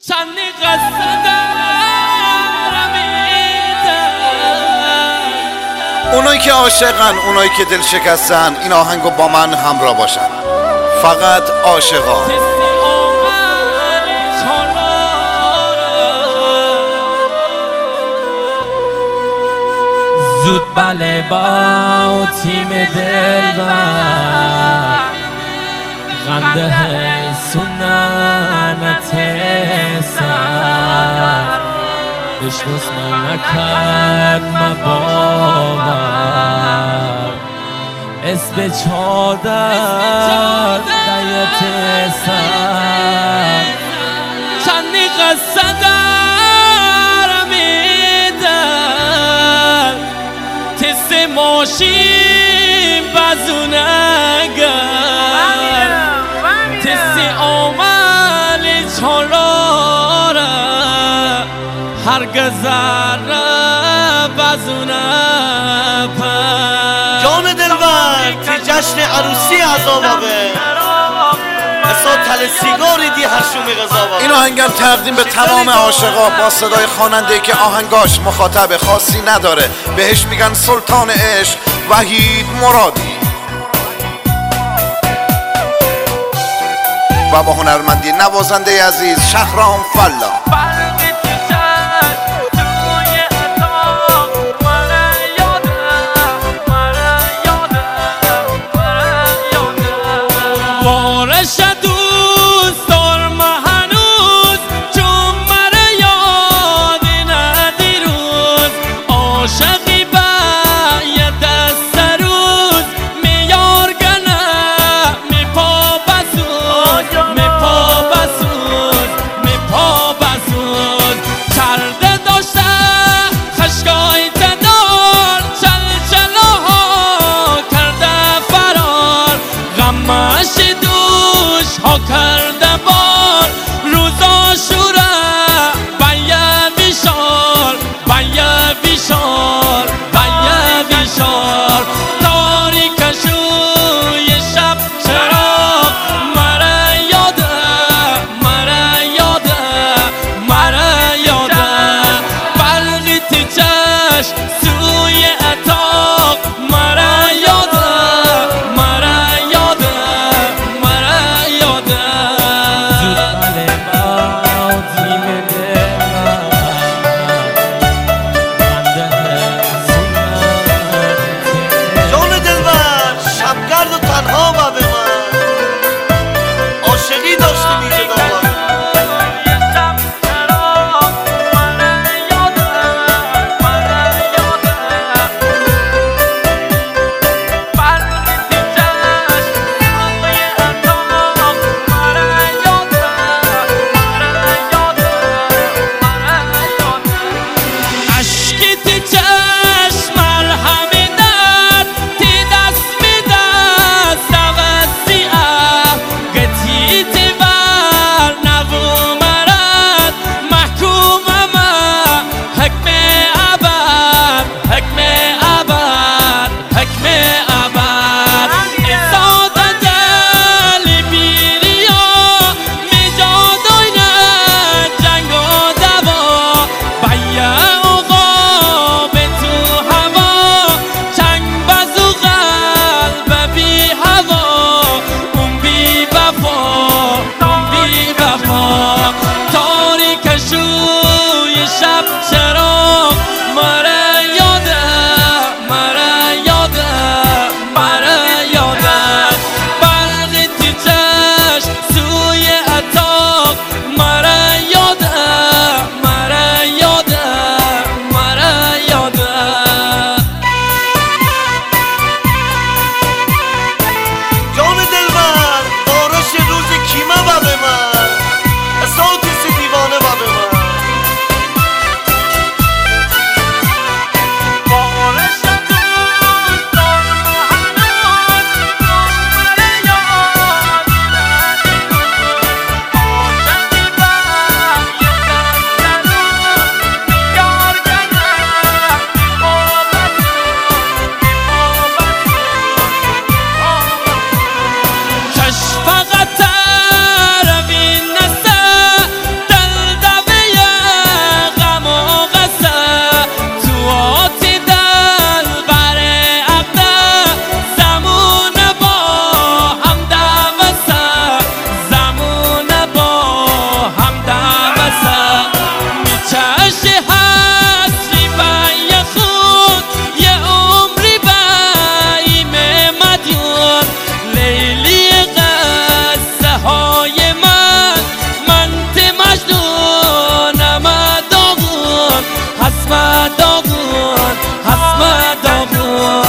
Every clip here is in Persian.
چندی قصه دارم اونایی که عاشقن، اونایی که دل شکستن، این آهنگو با من همراه باشن. فقط عاشقا. زود بله با تیم دل و غنده سنت سر بشنس من نکرد مباور اسم چادر دیت سر چندی قصه دارم ایدن تست ماشین بزونگر تست عمل چالاره هرگز ذره بزونه جان دلبر تی جشن عروسی عذابه اصلا تل سیگاری دی هر شومی غذابه. این آهنگم تقدیم به تمام عاشقا با صدای خواننده که آهنگاش مخاطب خاصی نداره. بهش میگن سلطان عشق وحید مرادی و با هنرمندی نوازنده عزیز شهرام فلا. بارش دوست دارم هنوز چون مرا یاد ندی روز عاشقی با یه دست روز میار گنه می پا بسوز می پا بسوز می پا بسوز حسم داغون حسم داغون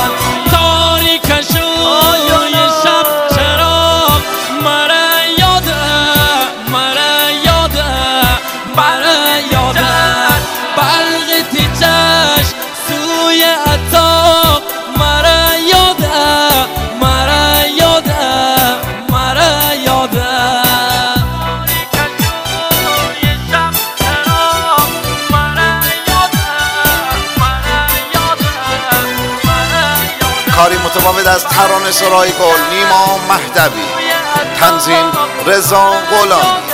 تاریکشوی شب چراغ مرا یاده مرا یاده مرا یاده برق تیجش سوی اتاق مرا یاده مرا یاده مرا یاده کاری متفاوت از ترانه سرای گل نیما مهدوی، تنظیم رضا غلامی.